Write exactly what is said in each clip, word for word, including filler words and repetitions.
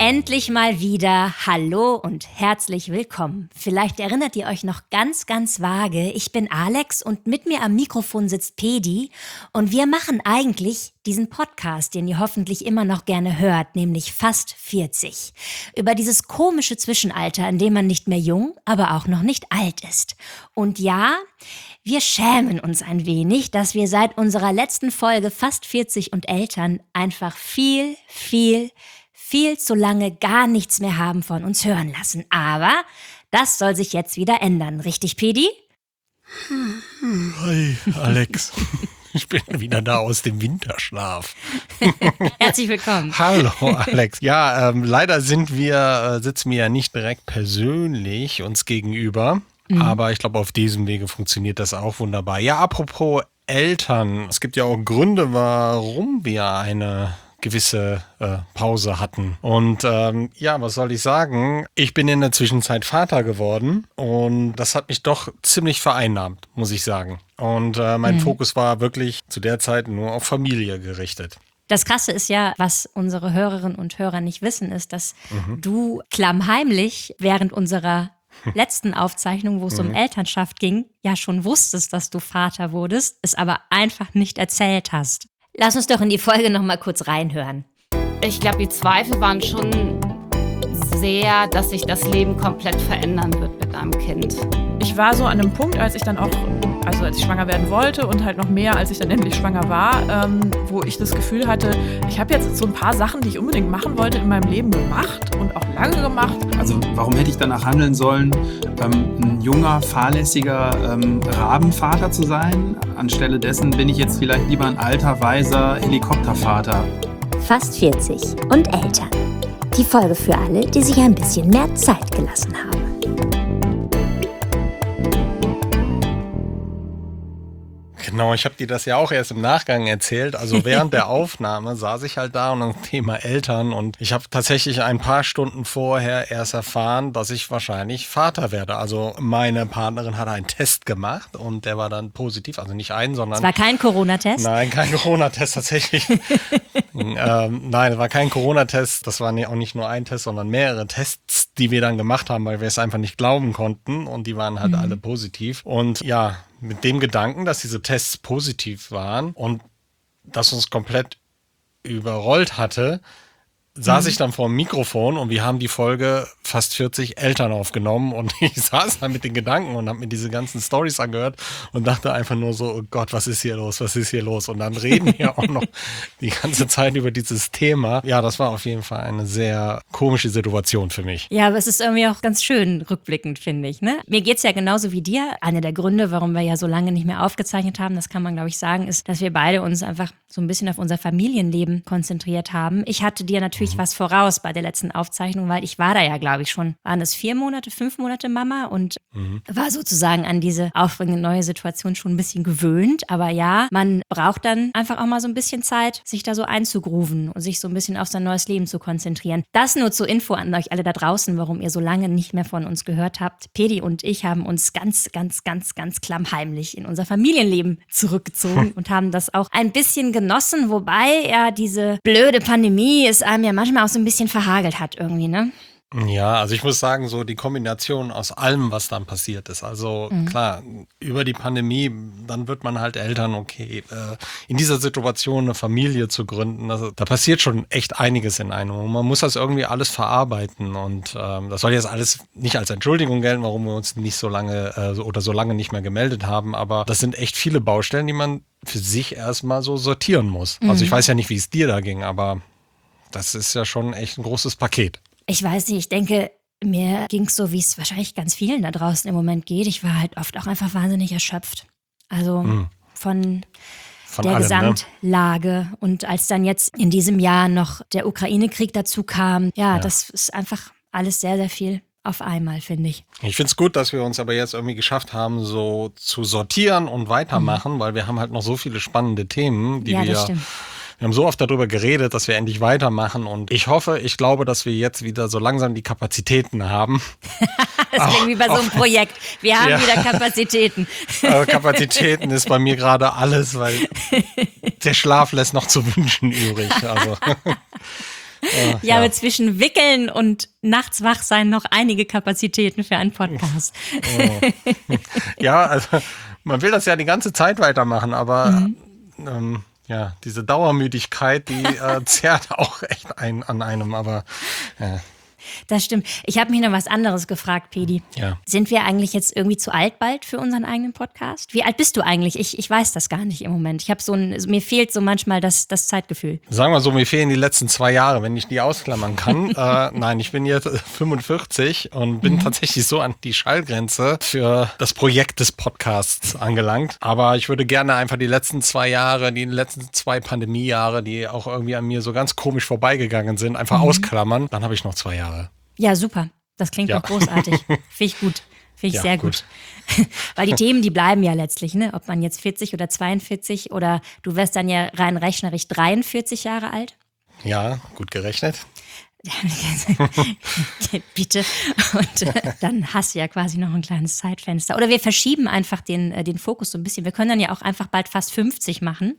Endlich mal wieder Hallo und herzlich willkommen. Vielleicht erinnert ihr euch noch ganz, ganz vage, ich bin Alex und mit mir am Mikrofon sitzt Pedi und wir machen eigentlich diesen Podcast, den ihr hoffentlich immer noch gerne hört, nämlich Fast vierzig. Über dieses komische Zwischenalter, in dem man nicht mehr jung, aber auch noch nicht alt ist. Und ja, wir schämen uns ein wenig, dass wir seit unserer letzten Folge Fast vierzig und Eltern einfach viel, viel, viel zu lange gar nichts mehr haben von uns hören lassen. Aber das soll sich jetzt wieder ändern. Richtig, Pedi? Hi, Alex. Ich bin wieder da aus dem Winterschlaf. Herzlich willkommen. Hallo, Alex. Ja, ähm, leider sind wir, äh, sitzen wir ja nicht direkt persönlich uns gegenüber. Mhm. Aber ich glaube, auf diesem Wege funktioniert das auch wunderbar. Ja, apropos Eltern. Es gibt ja auch Gründe, warum wir eine gewisse äh, Pause hatten. Und ähm, ja, was soll ich sagen? Ich bin in der Zwischenzeit Vater geworden und das hat mich doch ziemlich vereinnahmt, muss ich sagen. Und äh, mein mhm. Fokus war wirklich zu der Zeit nur auf Familie gerichtet. Das Krasse ist ja, was unsere Hörerinnen und Hörer nicht wissen, ist, dass mhm. du klammheimlich während unserer letzten Aufzeichnung, wo es mhm. um Elternschaft ging, ja schon wusstest, dass du Vater wurdest, es aber einfach nicht erzählt hast. Lass uns doch in die Folge noch mal kurz reinhören. Ich glaube, die Zweifel waren schon sehr, dass sich das Leben komplett verändern wird mit einem Kind. Ich war so an einem Punkt, als ich dann auch, also als ich schwanger werden wollte und halt noch mehr, als ich dann endlich schwanger war, ähm, wo ich das Gefühl hatte, ich habe jetzt so ein paar Sachen, die ich unbedingt machen wollte, in meinem Leben gemacht und auch lange gemacht. Also warum hätte ich danach handeln sollen, ähm, ein junger, fahrlässiger ähm, Rabenvater zu sein? Anstelle dessen bin ich jetzt vielleicht lieber ein alter, weiser Helikoptervater. Fast vierzig und Eltern. Die Folge für alle, die sich ein bisschen mehr Zeit gelassen haben. Genau, ich habe dir das ja auch erst im Nachgang erzählt. Also während der Aufnahme saß ich halt da und das Thema Eltern und ich habe tatsächlich ein paar Stunden vorher erst erfahren, dass ich wahrscheinlich Vater werde. Also meine Partnerin hat einen Test gemacht und der war dann positiv, also nicht einen, sondern... Es war kein Corona-Test? Nein, kein Corona-Test tatsächlich. ähm, nein, es war kein Corona-Test, das war auch nicht nur ein Test, sondern mehrere Tests, die wir dann gemacht haben, weil wir es einfach nicht glauben konnten und die waren halt mhm. alle positiv. Und ja, mit dem Gedanken, dass diese Tests positiv waren und das uns komplett überrollt hatte, saß mhm. ich dann vor dem Mikrofon und wir haben die Folge Fast vierzig Eltern aufgenommen und ich saß da mit den Gedanken und habe mir diese ganzen Storys angehört und dachte einfach nur so, oh Gott, was ist hier los, was ist hier los? Und dann reden wir auch noch die ganze Zeit über dieses Thema. Ja, das war auf jeden Fall eine sehr komische Situation für mich. Ja, aber es ist irgendwie auch ganz schön rückblickend, finde ich. Ne? Mir geht's ja genauso wie dir. Einer der Gründe, warum wir ja so lange nicht mehr aufgezeichnet haben, das kann man, glaube ich, sagen, ist, dass wir beide uns einfach so ein bisschen auf unser Familienleben konzentriert haben. Ich hatte dir natürlich was voraus bei der letzten Aufzeichnung, weil ich war da ja, glaube ich, schon, waren es vier Monate, fünf Monate Mama und mhm. war sozusagen an diese aufregende neue Situation schon ein bisschen gewöhnt. Aber ja, man braucht dann einfach auch mal so ein bisschen Zeit, sich da so einzugrooven und sich so ein bisschen auf sein neues Leben zu konzentrieren. Das nur zur Info an euch alle da draußen, warum ihr so lange nicht mehr von uns gehört habt. Pedi und ich haben uns ganz, ganz, ganz, ganz klammheimlich in unser Familienleben zurückgezogen und haben das auch ein bisschen genossen, wobei ja diese blöde Pandemie ist einem ja manchmal auch so ein bisschen verhagelt hat irgendwie, ne? Ja, also ich muss sagen, so die Kombination aus allem, was dann passiert ist. Also mhm. klar, über die Pandemie, dann wird man halt Eltern, okay, äh, in dieser Situation eine Familie zu gründen, also, da passiert schon echt einiges in einem. Und man muss das irgendwie alles verarbeiten und ähm, das soll jetzt alles nicht als Entschuldigung gelten, warum wir uns nicht so lange äh, so, oder so lange nicht mehr gemeldet haben, aber das sind echt viele Baustellen, die man für sich erstmal so sortieren muss. Mhm. Also ich weiß ja nicht, wie es dir da ging, aber das ist ja schon echt ein großes Paket. Ich weiß nicht, ich denke, mir ging es so, wie es wahrscheinlich ganz vielen da draußen im Moment geht. Ich war halt oft auch einfach wahnsinnig erschöpft. Also mhm. von, von der allem, Gesamtlage. Ne? Und als dann jetzt in diesem Jahr noch der Ukraine-Krieg dazu kam, ja, ja, das ist einfach alles sehr, sehr viel auf einmal, finde ich. Ich finde es gut, dass wir uns aber jetzt irgendwie geschafft haben, so zu sortieren und weitermachen, mhm. weil wir haben halt noch so viele spannende Themen, die ja, wir... Das stimmt. Wir haben so oft darüber geredet, dass wir endlich weitermachen und ich hoffe, ich glaube, dass wir jetzt wieder so langsam die Kapazitäten haben. Das klingt wie bei so einem Projekt. Wir haben ja. wieder Kapazitäten. Aber Kapazitäten ist bei mir gerade alles, weil der Schlaf lässt noch zu wünschen übrig. Also Äh, Ich habe zwischen Wickeln und nachts wach sein noch einige Kapazitäten für einen Podcast. Oh. Ja, also man will das ja die ganze Zeit weitermachen, aber mhm. ähm, ja, diese Dauermüdigkeit, die äh, zerrt auch echt ein, an einem, aber ja. Das stimmt. Ich habe mich noch was anderes gefragt, Pedi. Ja. Sind wir eigentlich jetzt irgendwie zu alt bald für unseren eigenen Podcast? Wie alt bist du eigentlich? Ich, ich weiß das gar nicht im Moment. Ich habe so ein, mir fehlt so manchmal das, das Zeitgefühl. Sagen wir so, mir fehlen die letzten zwei Jahre, wenn ich die ausklammern kann. äh, nein, ich bin jetzt fünfundvierzig und bin mhm. tatsächlich so an die Schallgrenze für das Projekt des Podcasts angelangt. Aber ich würde gerne einfach die letzten zwei Jahre, die letzten zwei Pandemiejahre, die auch irgendwie an mir so ganz komisch vorbeigegangen sind, einfach mhm. ausklammern. Dann habe ich noch zwei Jahre. Ja, super. Das klingt Ja. doch großartig. Finde ich gut. Finde ich Ja, sehr gut. gut. Weil die Themen, die bleiben ja letztlich, ne? Ob man jetzt vierzig oder zweiundvierzig oder du wärst dann ja rein rechnerisch dreiundvierzig Jahre alt. Ja, gut gerechnet. Bitte. Und äh, dann hast du ja quasi noch ein kleines Zeitfenster. Oder wir verschieben einfach den, äh, den Fokus so ein bisschen. Wir können dann ja auch einfach bald fast fünfzig machen.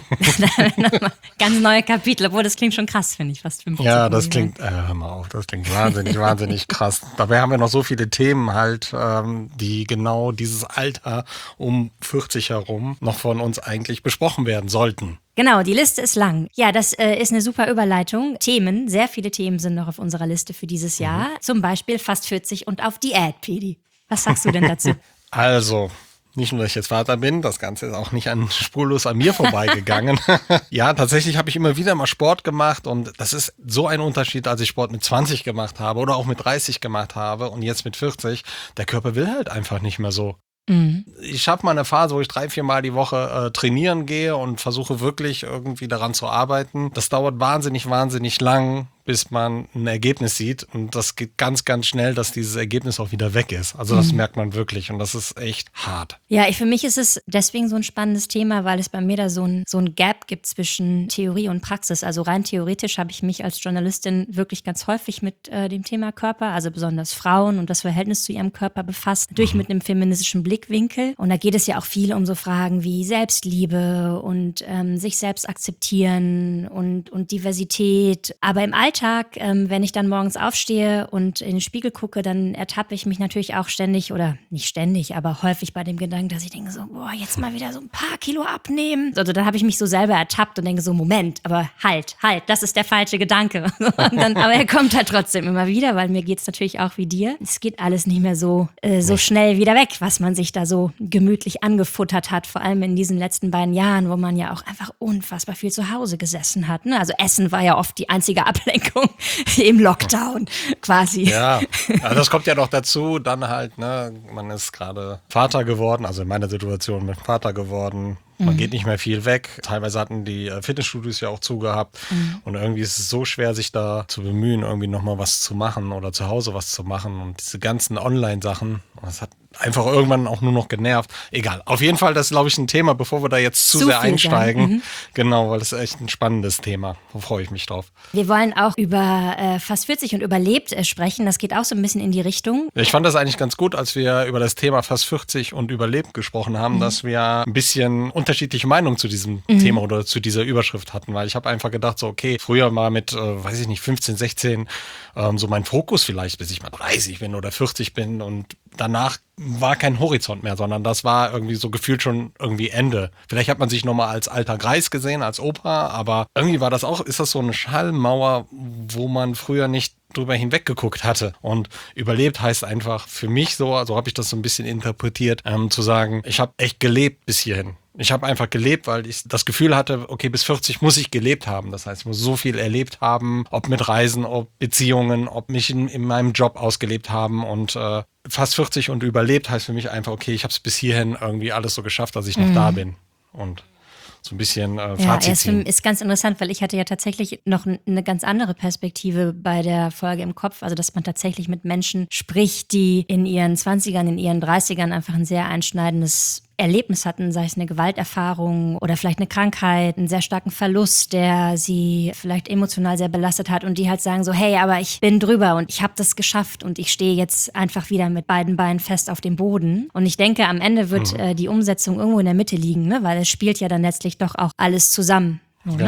Ganz neue Kapitel, obwohl das klingt schon krass, finde ich, fast fünfzig. Ja, das klingt, äh, hör mal auf, das klingt wahnsinnig, wahnsinnig krass. Dabei haben wir noch so viele Themen halt, ähm, die genau dieses Alter um vierzig herum noch von uns eigentlich besprochen werden sollten. Genau, die Liste ist lang. Ja, das äh, ist eine super Überleitung. Themen, sehr viele Themen sind noch auf unserer Liste für dieses Jahr. Mhm. Zum Beispiel fast vierzig und auf Diät, Pedi. Was sagst du denn dazu? Also, nicht nur, dass ich jetzt Vater bin, das Ganze ist auch nicht an, spurlos an mir vorbeigegangen. Ja, tatsächlich habe ich immer wieder mal Sport gemacht und das ist so ein Unterschied, als ich Sport mit zwanzig gemacht habe oder auch mit dreißig gemacht habe und jetzt mit vierzig. Der Körper will halt einfach nicht mehr so. Mhm. Ich schaffe mal eine Phase, wo ich drei, vier Mal die Woche äh, trainieren gehe und versuche wirklich irgendwie daran zu arbeiten. Das dauert wahnsinnig, wahnsinnig lang, bis man ein Ergebnis sieht. Und das geht ganz, ganz schnell, dass dieses Ergebnis auch wieder weg ist. Also das mhm. merkt man wirklich und das ist echt hart. Ja, ich, für mich ist es deswegen so ein spannendes Thema, weil es bei mir da so ein, so ein Gap gibt zwischen Theorie und Praxis. Also rein theoretisch habe ich mich als Journalistin wirklich ganz häufig mit äh, dem Thema Körper, also besonders Frauen und das Verhältnis zu ihrem Körper befasst, natürlich mhm. mit einem feministischen Blickwinkel. Und da geht es ja auch viel um so Fragen wie Selbstliebe und ähm, sich selbst akzeptieren und, und Diversität. Aber im Alltag Alltag, ähm, wenn ich dann morgens aufstehe und in den Spiegel gucke, dann ertappe ich mich natürlich auch ständig oder nicht ständig, aber häufig bei dem Gedanken, dass ich denke so, boah, jetzt mal wieder so ein paar Kilo abnehmen. Also dann habe ich mich so selber ertappt und denke so, Moment, aber halt, halt, das ist der falsche Gedanke. Und dann, aber er kommt halt trotzdem immer wieder, weil mir geht es natürlich auch wie dir. Es geht alles nicht mehr so, äh, so schnell wieder weg, was man sich da so gemütlich angefuttert hat, vor allem in diesen letzten beiden Jahren, wo man ja auch einfach unfassbar viel zu Hause gesessen hat. Ne? Also Essen war ja oft die einzige Ablenkung im Lockdown quasi. Ja, also das kommt ja noch dazu, dann halt, ne, man ist gerade Vater geworden, also in meiner Situation bin ich Vater geworden. Man mhm. geht nicht mehr viel weg. Teilweise hatten die Fitnessstudios ja auch zugehabt. Mhm. Und irgendwie ist es so schwer, sich da zu bemühen, irgendwie nochmal was zu machen oder zu Hause was zu machen. Und diese ganzen Online-Sachen, das hat einfach irgendwann auch nur noch genervt. Egal. Auf jeden Fall, das ist, glaube ich, ein Thema, bevor wir da jetzt zu, zu sehr einsteigen. Mhm. Genau, weil das ist echt ein spannendes Thema. Da freue ich mich drauf. Wir wollen auch über äh, fast vierzig und überlebt äh, sprechen. Das geht auch so ein bisschen in die Richtung. Ich fand das eigentlich ganz gut, als wir über das Thema fast vierzig und überlebt gesprochen haben, mhm. dass wir ein bisschen unterschiedliche Meinungen zu diesem mhm. Thema oder zu dieser Überschrift hatten. Weil ich habe einfach gedacht, so okay, früher mal mit, äh, weiß ich nicht, fünfzehn, sechzehn, ähm, so mein Fokus vielleicht, bis ich mal dreißig bin oder vierzig bin und danach war kein Horizont mehr, sondern das war irgendwie so gefühlt schon irgendwie Ende. Vielleicht hat man sich nochmal als alter Greis gesehen, als Opa, aber irgendwie war das auch, ist das so eine Schallmauer, wo man früher nicht drüber hinweggeguckt hatte. Und überlebt heißt einfach für mich so, also habe ich das so ein bisschen interpretiert, ähm, zu sagen, ich habe echt gelebt bis hierhin. Ich habe einfach gelebt, weil ich das Gefühl hatte, okay, bis vierzig muss ich gelebt haben. Das heißt, ich muss so viel erlebt haben, ob mit Reisen, ob Beziehungen, ob mich in, in meinem Job ausgelebt haben. Und äh, fast vierzig und überlebt heißt für mich einfach, okay, ich habe es bis hierhin irgendwie alles so geschafft, dass ich noch mhm. da bin. Und so ein bisschen äh, Fazit ja, ziehen. Ja, ist ganz interessant, weil ich hatte ja tatsächlich noch eine ganz andere Perspektive bei der Folge im Kopf. Also, dass man tatsächlich mit Menschen spricht, die in ihren zwanzigern, in ihren dreißigern einfach ein sehr einschneidendes Erlebnis hatten, sei es eine Gewalterfahrung oder vielleicht eine Krankheit, einen sehr starken Verlust, der sie vielleicht emotional sehr belastet hat und die halt sagen so, hey, aber ich bin drüber und ich habe das geschafft und ich stehe jetzt einfach wieder mit beiden Beinen fest auf dem Boden. Und ich denke, am Ende wird mhm. äh, die Umsetzung irgendwo in der Mitte liegen, ne? Weil es spielt ja dann letztlich doch auch alles zusammen. So, genau. Ne?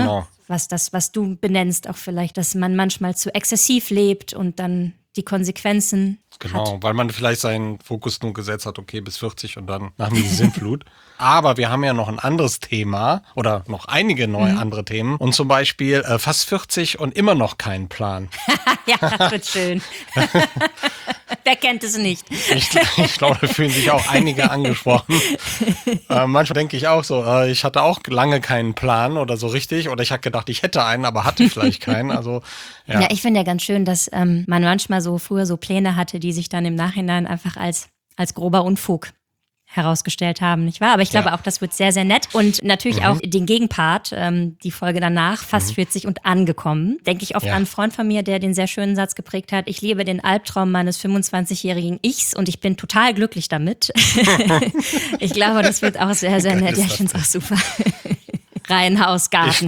was das, was du benennst, auch vielleicht, dass man manchmal zu exzessiv lebt und dann die Konsequenzen Genau, hat. weil man vielleicht seinen Fokus nur gesetzt hat, okay, bis vierzig und dann nach mir die Sintflut. Aber wir haben ja noch ein anderes Thema oder noch einige neue mhm. andere Themen. Und zum Beispiel äh, fast vierzig und immer noch keinen Plan. Ja, das wird schön. Wer kennt es nicht? Ich, ich glaube, da fühlen sich auch einige angesprochen. Äh, manchmal denke ich auch so, äh, ich hatte auch lange keinen Plan oder so richtig. Oder ich habe gedacht, ich hätte einen, aber hatte vielleicht keinen. Also, ja. ja, ich finde ja ganz schön, dass ähm, man manchmal so früher so Pläne hatte, die sich dann im Nachhinein einfach als, als grober Unfug herausgestellt haben, nicht wahr? Aber ich glaube ja. auch, das wird sehr, sehr nett. Und natürlich mhm. auch den Gegenpart, ähm, die Folge danach, fast mhm. vierzig und angekommen. Denke ich oft ja. an einen Freund von mir, der den sehr schönen Satz geprägt hat: Ich lebe den Albtraum meines fünfundzwanzigjährigen Ichs und ich bin total glücklich damit. Ich glaube, das wird auch sehr, sehr nett. Ja, ich finde es auch super. Reihenhaus, Garten.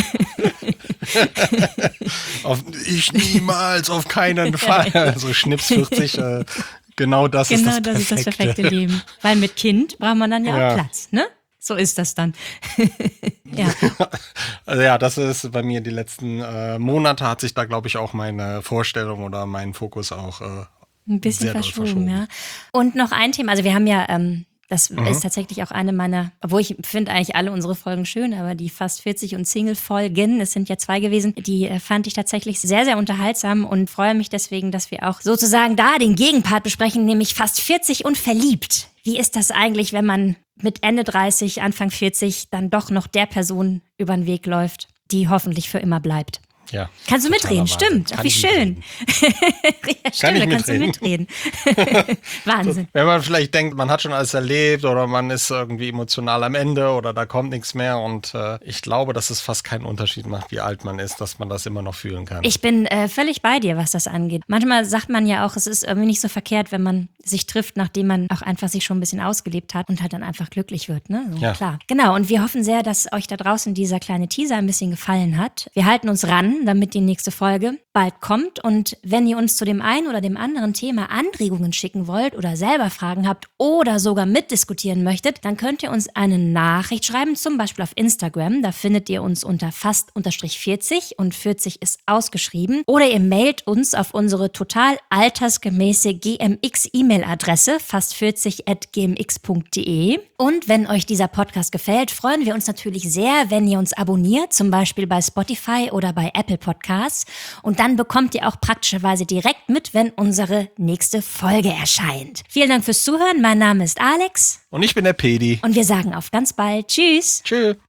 Ich, auf, ich niemals, auf keinen Fall. Also Schnips vierzig, äh, genau das genau ist das das perfekte. ist das perfekte Leben. Weil mit Kind braucht man dann ja, ja. auch Platz, ne? So ist das dann. Ja. Also ja, das ist bei mir die letzten äh, Monate hat sich da, glaube ich, auch meine Vorstellung oder mein Fokus auch äh, ein bisschen sehr verschoben, verschoben, ja. Und noch ein Thema, also wir haben ja, ähm, das mhm. ist tatsächlich auch eine meiner, obwohl ich finde eigentlich alle unsere Folgen schön, aber die fast vierzig und Single-Folgen, es sind ja zwei gewesen, die äh, fand ich tatsächlich sehr, sehr unterhaltsam und freue mich deswegen, dass wir auch sozusagen da den Gegenpart besprechen, nämlich fast vierzig und verliebt. Wie ist das eigentlich, wenn man mit Ende dreißig, Anfang vierzig dann doch noch der Person über den Weg läuft, die hoffentlich für immer bleibt? Ja, kannst du mitreden, stimmt. Ach, wie schön. Ja, stimmt, da kannst du mitreden. Wahnsinn. Wenn man vielleicht denkt, man hat schon alles erlebt oder man ist irgendwie emotional am Ende oder da kommt nichts mehr und äh, ich glaube, dass es fast keinen Unterschied macht, wie alt man ist, dass man das immer noch fühlen kann. Ich bin äh, völlig bei dir, was das angeht. Manchmal sagt man ja auch, es ist irgendwie nicht so verkehrt, wenn man sich trifft, nachdem man auch einfach sich schon ein bisschen ausgelebt hat und halt dann einfach glücklich wird, ne? So, ja. Klar. Genau, und wir hoffen sehr, dass euch da draußen dieser kleine Teaser ein bisschen gefallen hat. Wir halten uns ran, damit die nächste Folge bald kommt. Und wenn ihr uns zu dem einen oder dem anderen Thema Anregungen schicken wollt oder selber Fragen habt oder sogar mitdiskutieren möchtet, dann könnt ihr uns eine Nachricht schreiben, zum Beispiel auf Instagram. Da findet ihr uns unter fast vierzig und vierzig ist ausgeschrieben. Oder ihr mailt uns auf unsere total altersgemäße G M X-E-Mail-Adresse fast vierzig at g m x punkt d e. Und wenn euch dieser Podcast gefällt, freuen wir uns natürlich sehr, wenn ihr uns abonniert, zum Beispiel bei Spotify oder bei Apple Podcasts. Und dann bekommt ihr auch praktischerweise direkt mit, wenn unsere nächste Folge erscheint. Vielen Dank fürs Zuhören. Mein Name ist Alex. Und ich bin der Pedi. Und wir sagen auf ganz bald. Tschüss. Tschüss.